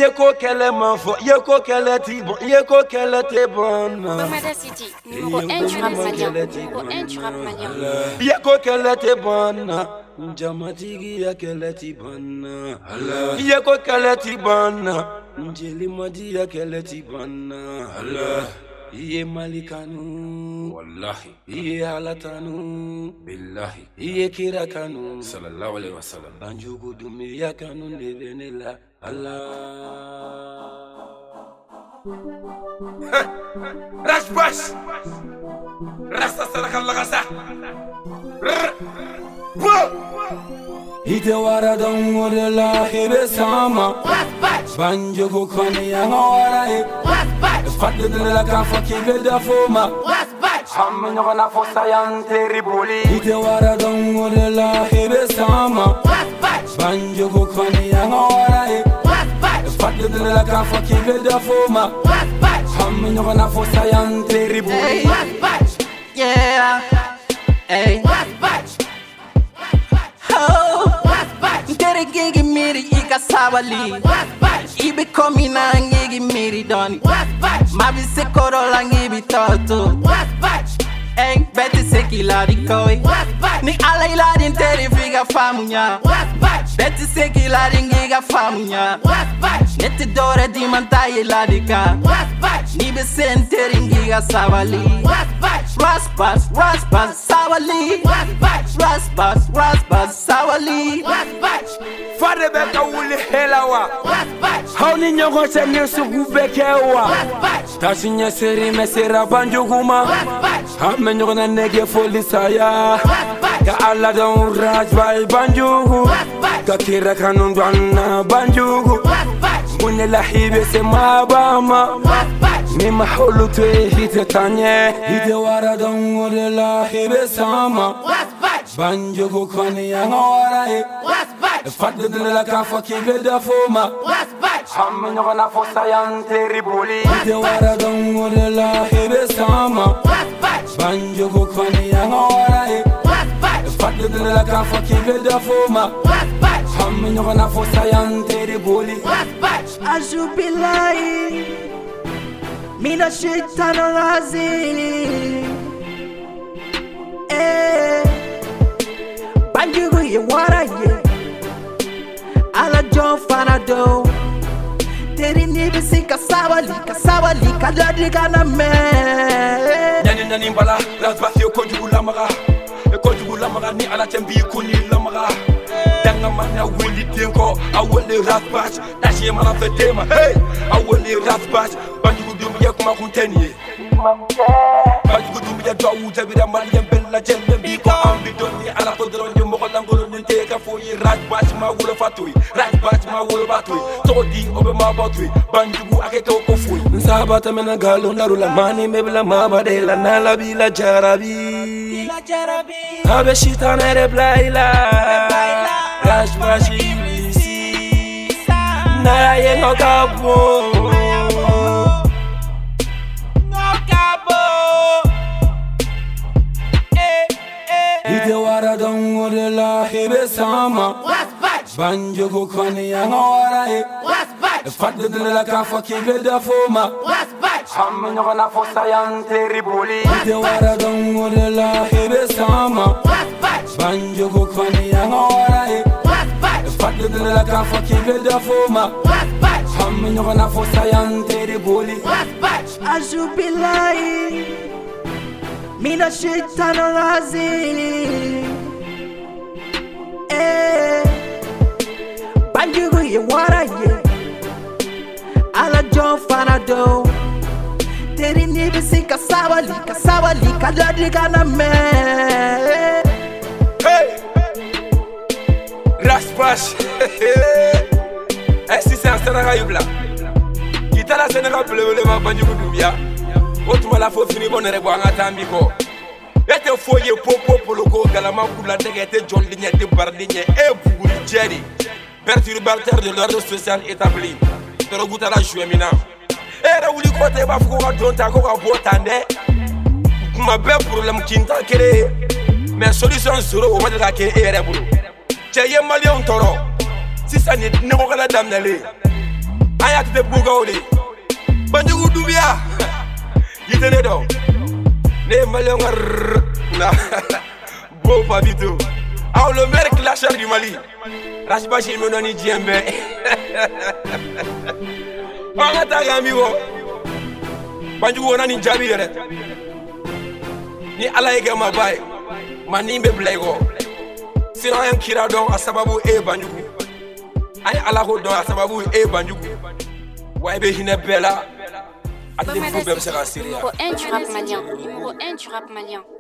Yeko kele manfo, yeko kele ti bon, yeko kele te bon. Bomada City, numéro 1 du rap malien. Numéro 1 du rap malien. Yeko kele te bon. Jamatigi ya kele ti bon. Yeko kele ti bon. Njeli madi ya kele ti bon. Iye malikanu wallahi iye halatanu billahi iye kirakanu sallallahu alaihi wasallam banjugu dumi yakanu nevenela Allah Rashbash Rasta salakallagasa Ite wara don modela hebe sama banjugu kone ya ngora Fadde de la kafa ki veda foma Hamma nyona fosa yan terriboli Ite wara don de la hebe sama Banjo ko kone ya ngora Fadde de la kafa ki veda foma Hamma nyona fosa yan terriboli Yeah Hey Oh Tere gigi miri ika sabali Ibe komi na ngigi miri doni Mabi se korola ngibi toto Eng beti se kiladi koi Ni ala iladi nteri figa famunya Beti se kiladi ngiga famunya Neti dore di manta iladi ka Ni be se nteri ngiga sabali Raspas, sawali Raspas, sawali Fade beka wuli helawa Hauni nyongo se nyesugu bekewa Tashi nyeseri mesera banjuguma Hame nyongo na nege folisaya Ka ala don rajbay banjugu Ka kira kanundwana banjugu Mune la hibe se mabama Ni mahulu tue hite tanye Hite wara don wode la hibe sama Banjugu kone ya ngora Fadde de la kafa ki veda foma Hamma nyona fosa yan terriboli Hite wara don wode la hibe sama Banjugu kone ya ngora Fadde de la kafa ki veda foma Hamma nyona fosa yan terriboli Ajubilai Mina shaitano razi Banjugu ye wara ye Ala John Fanado Teri nibi si kasawali Kaladi kana me Nani mbala Razbasi yo konjugu lamaga Konjugu lamaga ni ala tembi kuni lamaga Danga mana wili dinko Awele razbach Dashi mana fedema Hey Awele razbach Banjugu dumi ya kuma kunteni Banjugu dumi ya dwa utabira mali ya mbela jende Biko ambi doni ala kodron yo moko langolo ninteka Foyi razbach ma wula fatui Razbach ma wula batui Todi obe ma batui Banjugu akeke oko fui Nsabata mena galo narula mani mebila mabadela Nalabila jarabi Abe shita nere blaila Rashbashi ibisi Naya ye ngokabo Ite wara don wode la hebe sama Banjo ko kone ya ngora Fadde de la kafa ki veda foma Hamma nyona fosa yan terriboli Ite wara don wode la hebe sama Banjo ko kone ya ngora Fadde de la kafa ki veda foma Hamma nyona fosa yan terriboli Ajubilai Mina shaitano razi Banjugu ye wara ye Ala John Fanado Teri nibi si kasawali Kaladi kana me Hey Rashbash Est-ce c'est un Sénégal yubla Kita la Sénégal bleu ma banjugu dubia Otuma la fo fini bonere bo anga tambiko Ete foye popo poloko galama kula degete jolli nyete bardigne e buguri jeri perturbateur de l'ordre social établi Toro guta la jouemina Era wuli kote ba fuko ka donta ko ka botande Kuma be problème kinta kere mais solution zéro o mata ke ere buru Che ye malien toro si ça ni ne ko kala damnale aya te bugawde banjugu dubia yitene do ne malongar na bo pas du tout ah le meilleur clasheur du Mali Rasbashi me noni djembe on ataga mi wo banjugu wona ni jabi rek ni ala yeke ma bay manimbe blaygo sino en kira don asababu e banjugu ay ala ko don asababu e banjugu waybe hine bela ati fu bem sera syria numéro 1 du rap malien.